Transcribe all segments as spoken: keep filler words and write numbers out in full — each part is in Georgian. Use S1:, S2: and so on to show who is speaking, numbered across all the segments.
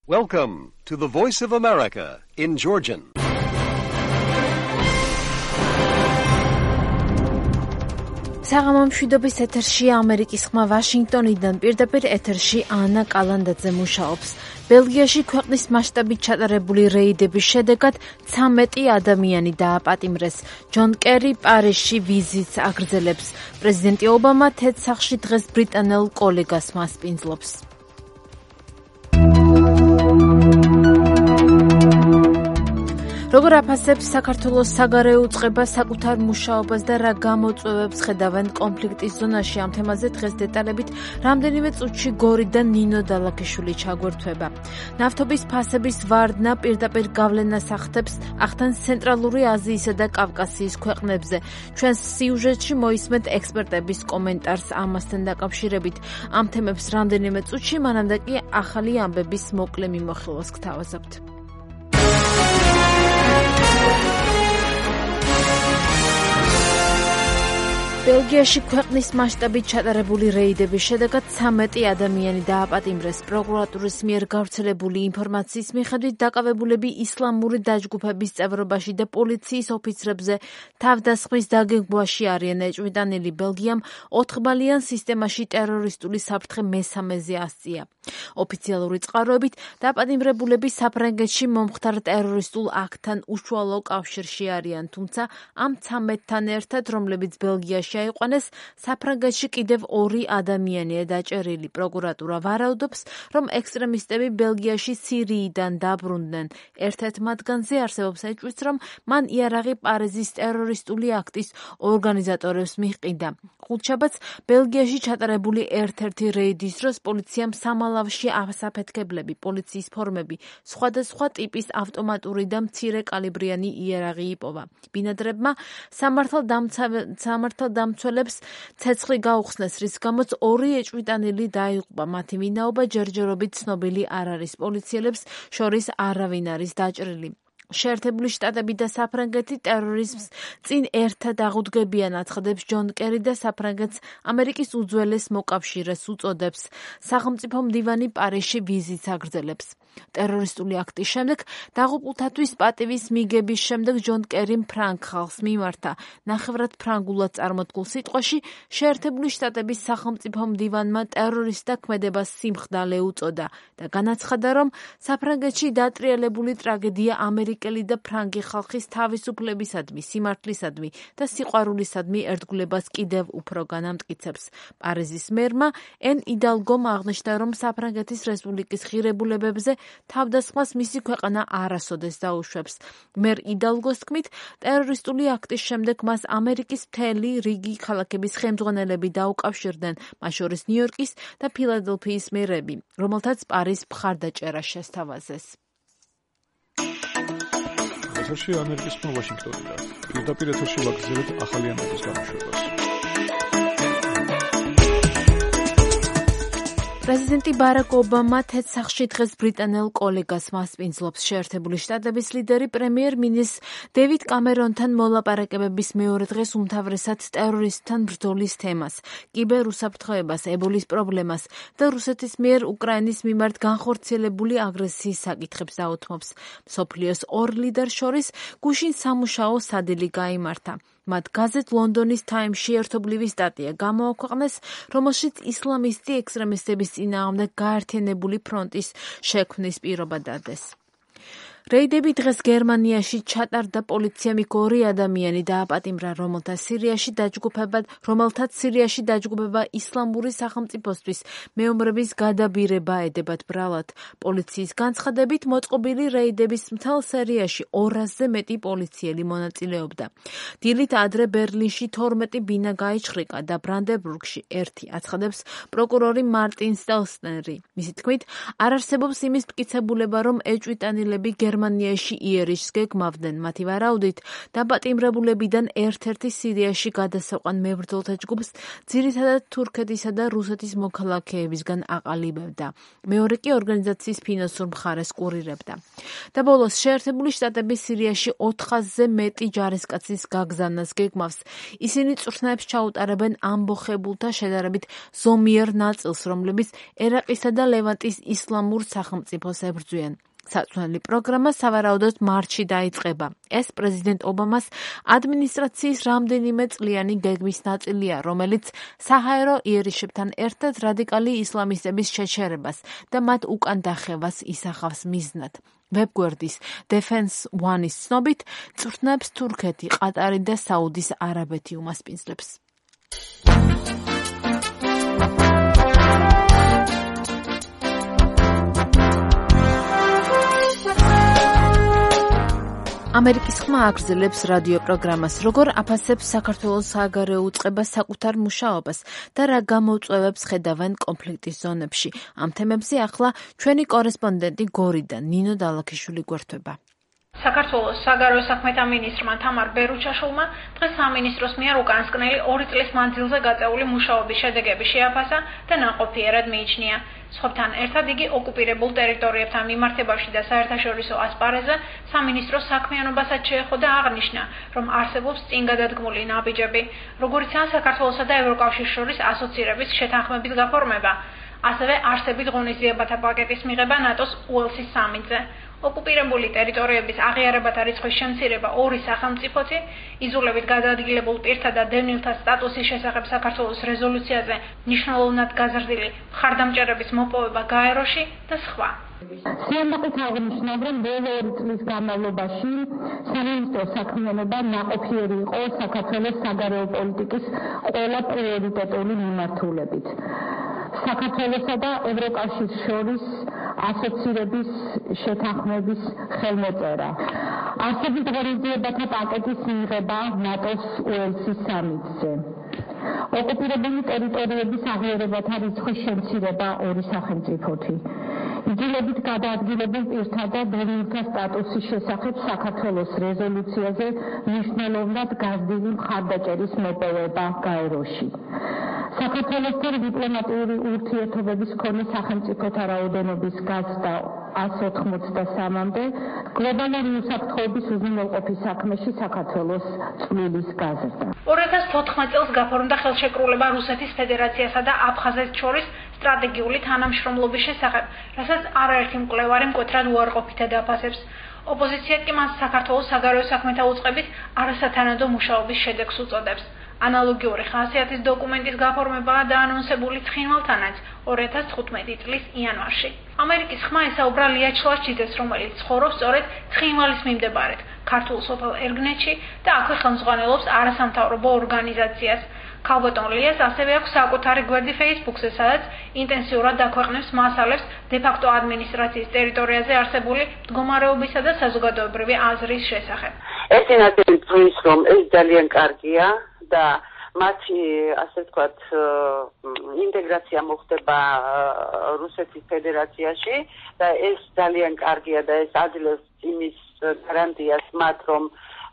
S1: Welcome to the Voice of America in Georgian.
S2: საღამო მშვიდობის ეთერში ამერიკის ხმა ვაშინგტონიდან პირდაპირ ეთერში ანა კალანდაძე მუშაობს. ბელგიაში ქვეყნის მასშტაბით ჩატარებული რეიდების შედეგად ცამეტი ადამიანი დააპატიმრეს. ჯონ კერი პარიზში ვიზიტს აგრძელებს. პრეზიდენტი ობამა თეთრ სახლში დღეს ბრიტანელ კოლეგას მასპინძლობს. როგორ აფასებს საქართველოს საგარეო უწყება საკუთარ მუშაობას და რა გამოწვევებს ხედავენ კონფლიქტის ზონაში? ამ თემაზე დღეს დეტალებით რამდენიმე წუთში გორიდან ნინო დალაქიშვილი ჩაგვერთვება. ნავთობის ფასების ვარდნა პირდაპირ გავლენას ახდენს ახდენს ცენტრალური აზიისა და კავკასიის ქვეყნებზე. ჩვენს სიუჟეტში მოისმენთ ექსპერტების კომენტარს ამასთან დაკავშირებით. ამ თემებს რამდენიმე წუთში, მანამდე კი ახალი ამბების მოკლე მიმოხილვას გთავაზობთ. ბელგიაში ქვეყნის მასშტაბით ჩატარებული რეიდების შედეგად ცამეტი ადამიანი დააპატიმრეს. პროკურატურის მიერ გავრცელებული ინფორმაციის მიხედვით დაკავებულები ისლამური დაჯგუფების წევრობაში და პოლიციის ოფიცრებზე თავდასხმის დაგეგმვაში არიან. ეჭვმიტანილი ბელგიამ ოთხბალიან სისტემაში ტერორისტული საფრთხე მესამეზე ასწია. ოფიციალური წყაროებით დაპატიმრებულები საფრანგეთში მომხდარ ტერორისტულ აქტთან უშუალო კავშირში არიან, თუმცა ამ ცამეტთან ერთად, რომლებიც ბელგიაში აიყვანეს, საფრანგეთში კიდევ ორი ადამიანია დაჭერილი. პროკურატურა ვარაუდობს, რომ ექსტრემისტები ბელგიაში სირიიდან დაბრუნდნენ. ერთ-ერთ მათგანზე არსებობს ეჭვიც, რომ მან იარაღი პარიზის ტერორისტული აქტის ორგანიზატორებს მიჰყიდა. ხუთშაბათს ბელგიაში ჩატარებული ერთ-ერთი რეიდის დროს პოლიციამ სამალავში ასაფეთქებლები, პოლიციის ფორმები, სხვადასხვა ტიპის ავტომატური და მცირე კალიბრიანი იარაღი იპოვა. ბინადრებმა სამართალდამცველებს ცეცხლი გაუხსნეს, რის გამოც ორი ეჭვმიტანილი დაიღუპა. მათი ვინაობა ჯერჯერობით ცნობილი არ არის. პოლიციელებს შორის არავინ არის დაჭრილი. შეერთებული შტატები და საფრანგეთი ტერორიზმს წინ ერთად აღუდგებიან, აცხადებს ჯონ კერი და საფრანგეთს ამერიკის უძველეს მოკავშირეს უწოდებს. სახელმწიფო მდივანი პარიზში ვიზიტს აგრძელებს. ტერორისტული აქტის შემდეგ დაღუპულთათვის პატივის მიგების შემდეგ ჯონ კერიმ ფრანგ ხალხს მიმართა. ნახევრად ფრანგულად წარმოთქმულ სიტყვაში შეერთებული შტატების სახელმწიფო მდივანმა ტერორისტთა ქმედებას სიმხდალე უწოდა და განაცხადა, რომ საფრანგეთში დატრიალებული ტრაგედია ამერიკელი და ფრანგი ხალხის თავისუფლებისადმი, სიმართლისადმი და სიყვარულისადმი ერთგულებას კიდევ უფრო განამტკიცებს. პარიზის მერმა ენ იდალგომ აღნიშნა, რომ საფრანგეთის რესპუბლიკის ღირებულებებზე თავდასხმას მისი ქვეყანა არასოდეს დაუშვებს. მერ იდალგოს თქმით, ტერორისტული აქტის შემდეგ მას ამერიკის მთელი რიგი ქალაქების ხელმძღვანელები დაუკავშირდნენ, მათ შორის ნიუ-იორკის და ფილადელფიის მერები, რომელთაც პარიზს მხარდაჭერა შესთავაზეს.
S3: ეთერში ამერიკის ხმა ვაშინგტონიდან. პირდაპირ ეთერში ვაგრძელებთ ახალი ამბების გამოშვებას.
S2: პრეზიდენტი ბარაკ ობამა თეთრ სახლში დღეს ბრიტანელ კოლეგას მასპინძლობს. შეერთებული შტატების ლიდერი პრემიერ-მინისტრ დევიდ კამერონთან მოლაპარაკებების მეორე დღეს უმთავრესად ტერორისტთან ბრძოლის თემას, კიბერ უსაფრთხოებას, ებოლის პრობლემას და რუსეთის მიერ უკრაინის მიმართ განხორციელებული აგრესიის საკითხებს დაუთმობს. მსოფლიოს ორ ლიდერს შორის გუშინ სამუშაო სადილი გაიმართა. მათ გაზეთ ლონდონის თაიმსში ერთობლივი სტატია გამოაქვეყნეს, რომელშიც ისლამისტი ექსტრემისტების წინააღმდეგ გაერთიანებული ფრონტის შექმნის პირობა დადეს. რეიდები დღეს გერმანიაში ჩატარდა. პოლიციამ იქ ორი ადამიანი დააპატიმრა, რომელთა სირიაში დაჯგუფება, რომელთაც სირიაში დაჯგუფება ისლამური სახელმწიფოსთვის მეომრების გადაბირება ედებათ ბრალად. პოლიციის განცხადებით, მოწყობილი რეიდების მთელ სერიაში ორასზე მეტი პოლიციელი მონაწილეობდა. დილით ადრე ბერლინში თორმეტი ბინა გაიჩხრიკა და ბრანდენბურგში ერთი, აცხადებს პროკურორი მარტინ სტელსნერი. მისი თქმით, არ არსებობს იმის მტკიცებულება, რომ ეჭვმიტანილები გერმანიაში იერიშს გეგმავდნენ. მათი ვარაუდით, დაპატიმრებულებიდან ერთ-ერთი სირიაში გადასაყვან მებრძოლთა ჯგუფს ძირითადად თურქეთისა და რუსეთის მოქალაქეებისგან აყალიბებდა. მეორე კი ორგანიზაციის ფინანსურ მხარეს კურირებდა. და ბოლოს შეერთებული შტატები სირიაში ოთხ ათასზე მეტი ჯარისკაცის გაგზავნას გეგმავს. ისინი წვრთნებს ჩაუტარებენ ამბოხებულთა შედარებით ზომიერ ნაწილს, რომლებიც ერაყისა და ლევანტის ისლამურ სახელმწიფოს ებრძვიან. საწვრთნელი პროგრამა სავარაუდოდ მარტში დაიწყება. ეს პრეზიდენტ ობამას ადმინისტრაციის რამდენიმე წლიანი გეგმის ნაწილია, რომელიც საჰაერო იერიშებთან ერთად რადიკალი ისლამისტების შეჩერებას და მათ უკან დახევას ისახავს მიზნად. ვებგვერდის Defense One-ის ცნობით, წვრთნებს თურქეთი, ყატარი და საუდის არაბეთი უმასპინძლებს. ამერიკის ხმა აგრძელებს რადიო პროგრამას, როგორ აფასებს საქართველოს საგარეო უწყება საკუთარ მუშაობას და რა გამოწვევებს ხედავენ კონფლიქტის ზონებში. ამ თემებზე ახლა ჩვენი კორესპონდენტი გორიდან ნინო დალაქიშვილი გვერდება.
S4: საქართველოს საგარეო საქმეთა მინისტრმა თამარ ბერუჩაშვილმა დღეს სამინისტროს მიერ უკანასკნელი ორი წლის მანძილზე გაწეული მუშაობის შედეგები შეაფასა და ნაყოფიერად მიიჩნია. სხვებთან ერთად იგი ოკუპირებულ ტერიტორიებთან მიმართებაში და საერთაშორისო ასპარეზზე სამინისტროს საქმიანობასაც შეეხო და აღნიშნა, რომ არსებობს წინგადადგმული ნაბიჯები, როგორიცაა საქართველოსა და ევროკავშირის შორის ასოცირების შეთანხმების გაფორმება, ასევე არსებით ღონისძიებათა პაკეტის მიღება ნატოს უელსის სამიტზე. ოკუპირებული ტერიტორიების აღიარებათა რიცხვის შემცირება ორი სახელმწიფოთი, იზოლებით გადაადგილებულ პირთა და დევნილთა სტატუსის შესახებ საქართველოს რეზოლუციაზე მნიშვნელოვნად გაზრდილი მხარდამჭერების მოპოვება გაეროში და სხვა.
S5: სიამაყით აღნიშნავ, რომ ბოლო ორი წლის განმავლობაში სამინისტროს საქმიანობა ნაყოფიერი იყო საქართველოს საგარეო პოლიტიკის ყველა პრიორიტეტული მიმართულებით. საქართველოსა და ევროკავშირის შორის ასოცირების შეთანხმების ხელმოწერა. არსებით ღონისძიებათა პაკეტის მიღება ნატოს უელსის სამიტზე. ოკუპირებული ტერიტორიების აღიარებათა რიცხვის შემცირება ორი სახელმწიფოთი. იგივებით გადაადგილებულ პირთა და დევნილთა სტატუსის შესახებ საქართველოს რეზოლუციაზე მნიშვნელოვნად გაზრდილი მხარდაჭერის მოპოვება გაეროში. საქართველოსთან დიპლომატიური ურთიერთობების მქონე სახელმწიფოთა რაოდენობის გაზრდა ას ოთხმოცდასამამდე, გლობალური უსაფრთხოების უზრუნველყოფის საქმეში საქართველოს წვლილის გაზრდა.
S4: ორი ათას თოთხმეტ წელს გაფორმდა ხელშეკრულება რუსეთის ფედერაციასა და აფხაზეთს შორის სტრატეგიული თანამშრომლობის შესახებ, რასაც არაერთი მკვლევარი მკვეთრად უარყოფითად აფასებს. ოპოზიციად კი მას საქართველოს საგარეო საქმეთა უწყების არასათანადო მუშაობის შედეგს უწოდებს. ანალოგიური ხასიათის დოკუმენტის გაფორმებაა დაანონსებული ცხინვალთანაც ორი ათას თხუთმეტი წლის იანვარში. ამერიკის ხმა ესაუბრა ლია ჩლაშჩიძეს, რომელიც ცხოვრობს სწორედ ცხინვალის მიმდებარედ, ქართულ სოფელ ერგნეთში და აქვე ხელმძღვანელობს არასამთავრობო ორგანიზაციას. ქალბატონ ლიას ასევე აქვს საკუთარი გვერდი Facebook-ზე, სადაც ინტენსიურად დაქვეყნებს მასალებს დე-ფაქტო ადმინისტრაციის ტერიტორიაზე არსებული მდგომარეობისა და საზოგადოებრივი აზრის შესახებ.
S6: ეს ინაცები თვლის, რომ ეს ძალიან კარგია და მათი, ასე ვთქვათ, ინტეგრაცია მოხდება რუსეთის ფედერაციაში და ეს ძალიან კარგია და ეს აძლევს იმის გარანტიას მათ, რომ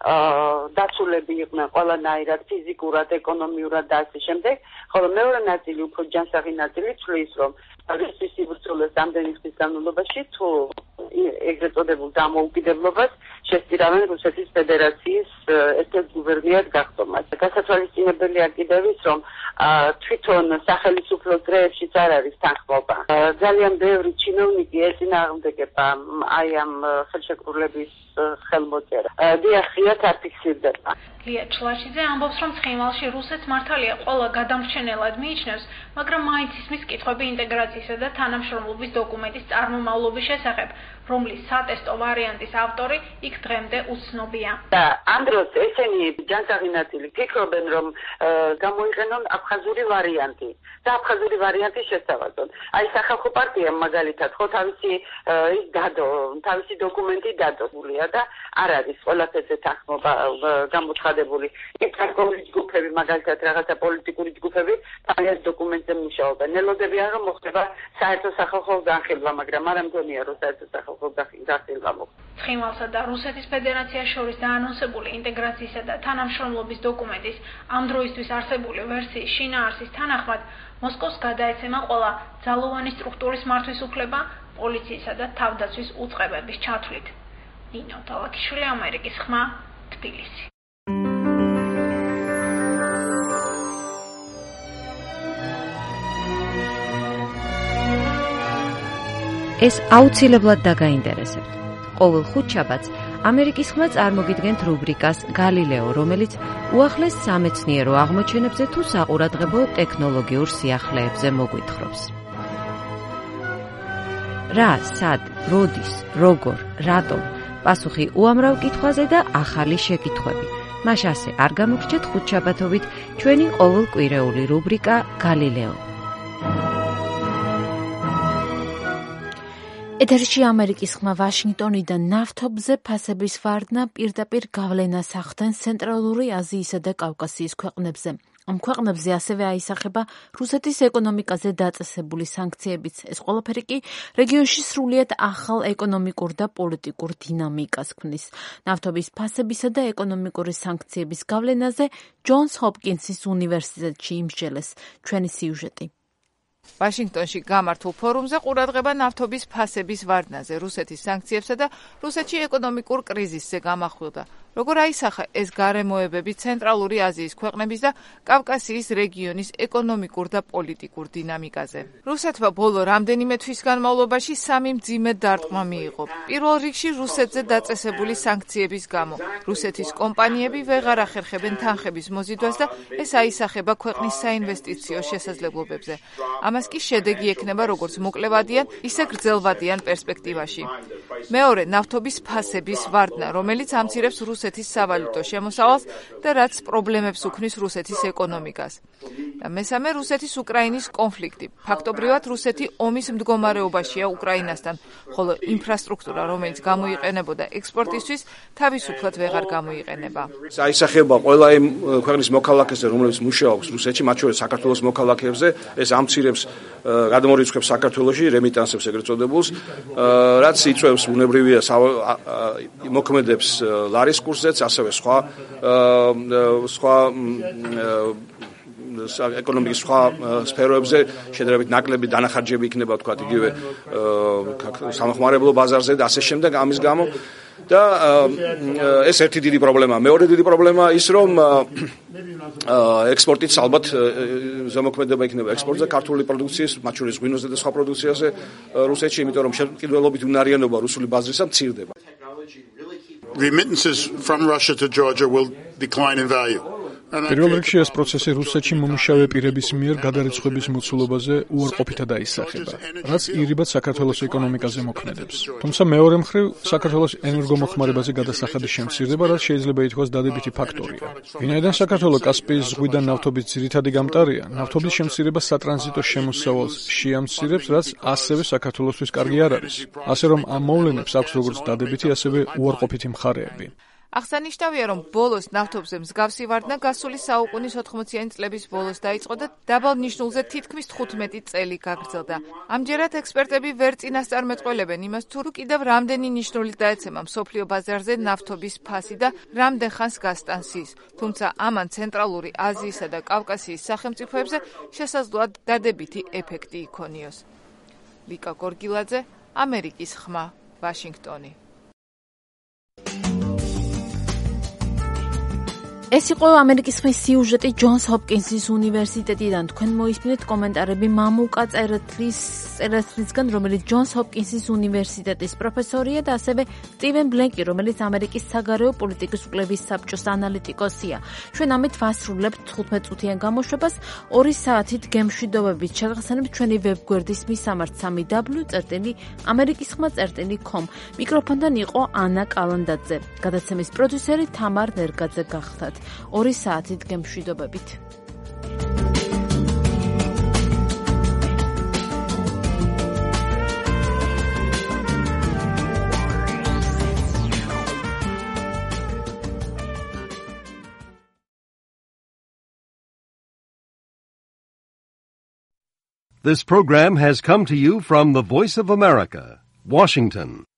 S6: დაცულები იყვნენ ყველანაირად ფიზიკურად, ეკონომიურად და ასე შემდეგ, ხოლო მეორე ნაწილი, უფრო ჯანსაღი ნაწილი თვლის, რომ რუსეთის სიბრძოლეს ამდენი ხნის განმავლობაში თუ ეგრეთ წოდებულ დამოუკიდებლობას შესწირავენ რუსეთის ფედერაციის ერთ-ერთ გუბერნიად გახდომას. გასათვალისწინებელია კიდევ ის, რომ თვითონ სახელმწიფო დღეებშიც არ არის თანხმობა. ძალიან ბევრი ჩინოვნიკი ეწინააღმდეგება აი ამ ხელშეკრულების ხელმოწერა. დიახიათ არ ფიქსირდება.
S4: ლია ჩლაშიძე ამბობს, რომ ცხინვალში რუსეთს მართალია ყველა გადამრჩენელად მიიჩნევს, მაგრამ მაინც ისმის კითხვები ინტეგრაციისა და თანამშრომლობის დოკუმენტის წარმომავლობის შესახებ, რომლის სატესტო ვარიანტის ავტორი იქ დღემდე უცნობია.
S6: და ამ დროს ესენი ჯანსაღი ნაწილი ფიქრობენ, რომ გამოიყენონ აფხაზური ვარიანტი და აფხაზური ვარიანტი შესთავაზონ. აი სახალხო პარტიამ მაგალითად ხო თავისი ის დადო, თავისი დოკუმენტი დადებულია და არ არის ყველაფერზე თანხმობა გამოცხადებული. ეკონომიკური ჯგუფები, მაგალითად რაღაცა პოლიტიკური ჯგუფები, თავის დოკუმენტზე მუშაობენ. ელოდებიან, რომ მოხდება ხდება საერთო სახალხო განხილვა, მაგრამ არ მგონია რომ საერთო სახალხო განხილვა მოხდება.
S4: ცხინვალსა და რუსეთის ფედერაციას შორის დაანონსებული ინტეგრაციისა და თანამშრომლობის დოკუმენტის ამ დროისთვის არსებული ვერსიის შინაარსის თანახმად მოსკოვს გადაეცემა ყველა ძალოვანი სტრუქტურის მართვის უფლება პოლიციისა და თავდაცვის უწყებების ჩათვლით. ნინო თავაკიშვილი, ამერიკის ხმა, თბილისი.
S7: ეს აუცილებლად დაგაინტერესებთ. ყოველ ხუთშაბათს ამერიკის ხმა წარმოგიდგენთ რუბრიკას გალილეო, რომელიც უახლეს სამეცნიერო აღმოჩენებზე თუ საყურადღებო ტექნოლოგიურ სიახლეებზე მოგვითხრობს. რა, სად, როდის, როგორ, რატომ? პასუხი უამრავ კითხვაზე და ახალი შეკითხვები. მას ასე არ გამოგრჩეთ ხუთშაბათობით ჩვენი ყოველკვირეული რუბრიკა გალილეო.
S2: ეთერში ამერიკის ხმა ვაშინგტონიდან ნავთობზე ფასების ვარდნა პირდაპირ გავლენას ახდენს ცენტრალური აზიისა და კავკასიის ქვეყნებზე. ამ ქვეყნებზე ასევე აისახება რუსეთის ეკონომიკაზე დაწესებული სანქციებიც. ეს ყველაფერი კი რეგიონში სრულიად ახალ ეკონომიკურ და პოლიტიკურ დინამიკას ქმნის. ნავთობის ფასებისა და ეკონომიკური სანქციების გავლენაზე ჯონს ჰოპკინსის უნივერსიტეტში იმსჯელეს ჩვენი სიუჟეტი.
S8: ვაშინგტონში გამართულ ფორუმზე ყურადღება ნავთობის ფასების ვარდნაზე, რუსეთის სანქციებსა და რუსეთში ეკონომიკურ კრიზისზე გამახვილდა. როგორ აისახა ეს გარემოებები ცენტრალური აზიის ქვეყნების და კავკასიის რეგიონის ეკონომიკურ და პოლიტიკურ დინამიკაზე. რუსეთმა ბოლო რამდენიმე თვის განმავლობაში სამი მძიმე დარტყმა მიიღო. პირველ რიგში რუსეთზე დაწესებული სანქციების გამო. რუსეთის კომპანიები ვეღარ ახერხებენ თანხების მოზიდვას და ეს აისახება ქვეყნის საინვესტიციო შესაძლებლობებზე. ამას კი შედეგი ექნება როგორც მოკლევადიან, ისე გრძელვადიან პერსპექტივაში. მეორე, ნავთობის ფასების ვარდნა, რომელიც ამცირებს რუსეთის სავალუტო შემოსავალს და რაც პრობლემებს უქმნის რუსეთის ეკონომიკას. და მესამე, რუსეთის უკრაინის კონფლიქტი. ფაქტობრივად რუსეთი ომის მდგომარეობაშია უკრაინასთან, ხოლო ინფრასტრუქტურა, რომელიც გამოიყენებოდა ექსპორტისთვის, თავისუფლად ვეღარ გამოიყენება.
S9: აისახება ყველა იმ ქვეყნის მოქალაქეზე, რომელიც მუშაობს რუსეთში, მათ შორის საქართველოს მოქალაქეებზე, ეს ამცირებს გადამორიცხვებს საქართველოში, რემიტანსებს ეგრეთ წოდებულს, რაც იწვევს ბუნებრივია მოქმედებს ლარის კურსზეც, ასევე სხვა სხვა ეკონომიკის სხვა სფეროებზე შედარებით ნაკლები დანახარჯები იქნება, თქვა იგივე სამხმარებლო ბაზარზე და ასე შემდეგ. ამის გამო და ეს ერთი დიდი პრობლემა. მეორე დიდი პრობლემა ის, რომ ექსპორტიც ალბათ ზემოქმედება იქნება ექსპორტზე ქართული პროდუქციის, მათ შორის ღვინოზე და სხვა პროდუქციაზე რუსეთში, იმიტომ რომ შემყიდველობით უნარიანობა რუსული ბაზრისა მცირდება.
S10: Remittances from Russia to Georgia will decline in value.
S3: პირველ რიგში ეს პროცესი რუსეთში მომუშავე პირების მიერ გადარიცხვების მოცულობაზე უარყოფითად აისახება, რაც ირიბად საქართველოს ეკონომიკაზე მოქმედებს. თუმცა მეორე მხრივ, საქართველოს ენერგომოხმარებაზე გადასახადის შემცირდება, რაც შეიძლება ითქვას დადებითი ფაქტორია. ვინაიდან საქართველოს კასპიის ზღვიდან ნავთობის ძირითადი გამტარია, ნავთობის შემცირება სატრანზიტო შემოსავალს შეამცირებს, რაც ასევე საქართველოსთვის კარგი არ არის. ასე რომ ამ მოვლენებს აქვს როგორც დადებითი, ასევე უარყოფითი მხარეები.
S8: აღსანიშნავია, რომ ბოლოს ნავთობზე მსგავსი ვარდნა გასული საუკუნის ოთხმოციანი წლების ბოლოს დაიწყო და დაბალ ნიშნულზე თითქმის თხუთმეტი წელი გაგრძელდა. ამჯერად ექსპერტები ვერ წინასწარმეტყველებენ იმას, თუ კიდევ რამდენი ნიშნული დაეცემა მსოფლიო ბაზარზე ნავთობის ფასი და რამდენ ხანს გასტანს ის. თუმცა ამან ცენტრალური აზიისა და კავკასიის სახელმწიფოებზე შესაძლოა დადებითი ეფექტი იქონიოს. ლიკა გორგილაძე, ამერიკის ხმა, ვაშინგტონი.
S2: ეს იყო ამერიკის ხმის სიუჟეტი ჯონს ჰოპკინსის უნივერსიტეტიდან. თქვენ მოისმინეთ კომენტარები მამუკა წერეთლის წერეთლისგან, რომელიც ჯონს ჰოპკინსის უნივერსიტეტის პროფესორია და ასევე სტივენ ბლენკი, რომელიც ამერიკის საგარეო პოლიტიკის კვლევის საბჭოს ანალიტიკოსია. ჩვენ ამით ვასრულებთ თხუთმეტ წუთიან გამოშვებას. ორი საათით გემშვიდობებით შეგახსენებთ ჩვენი ვებგვერდის მისამართ სამი დაბლიუ წერტილი ამერიკის ხმა წერტილი com. მიკროფონთან იყო ანა კალანდაძე. გადაცემის პროდიუსერი თამარ ნერგაძე გახდათ. ორი საათით გემშვიდობებით.
S1: This program has come to you from the Voice of America, Washington.